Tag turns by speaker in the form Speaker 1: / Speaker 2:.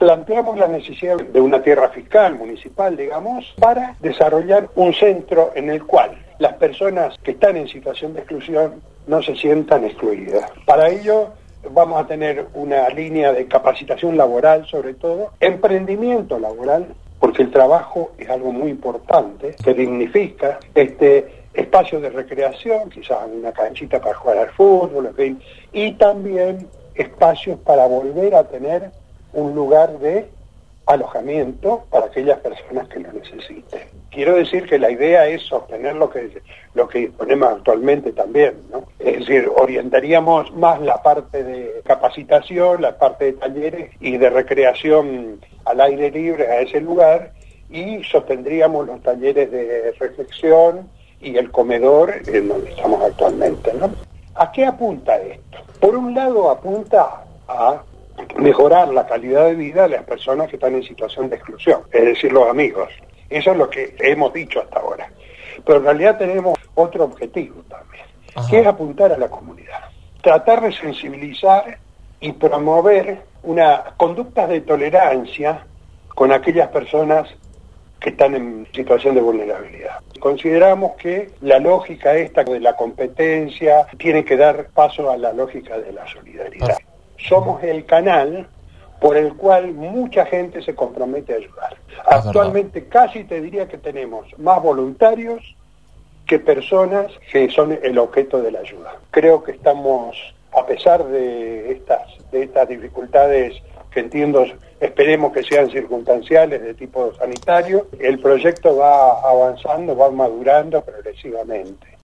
Speaker 1: planteamos la necesidad de una tierra fiscal, municipal, digamos, para desarrollar un centro en el cual las personas que están en situación de exclusión no se sientan excluidas. Para ello vamos a tener una línea de capacitación laboral, sobre todo, emprendimiento laboral, porque el trabajo es algo muy importante, que dignifica espacio de recreación, quizás una canchita para jugar al fútbol, en fin, y también espacios para volver a tener un lugar de alojamiento para aquellas personas que lo necesiten. Quiero decir que la idea es sostener lo que disponemos actualmente también, ¿no? Es decir, orientaríamos más la parte de capacitación, la parte de talleres y de recreación al aire libre a ese lugar, y sostendríamos los talleres de reflexión y el comedor en donde estamos actualmente, ¿no? ¿A qué apunta esto? Por un lado apunta a mejorar la calidad de vida de las personas que están en situación de exclusión, es decir, los amigos. Eso es lo que hemos dicho hasta ahora. Pero en realidad tenemos otro objetivo también, que es apuntar a la comunidad. Tratar de sensibilizar y promover conductas de tolerancia con aquellas personas que están en situación de vulnerabilidad. Consideramos que la lógica esta de la competencia tiene que dar paso a la lógica de la solidaridad. Somos el canal por el cual mucha gente se compromete a ayudar. Actualmente casi te diría que tenemos más voluntarios que personas que son el objeto de la ayuda. Creo que estamos, a pesar de estas dificultades que entiendo, esperemos que sean circunstanciales de tipo sanitario, el proyecto va avanzando, va madurando progresivamente.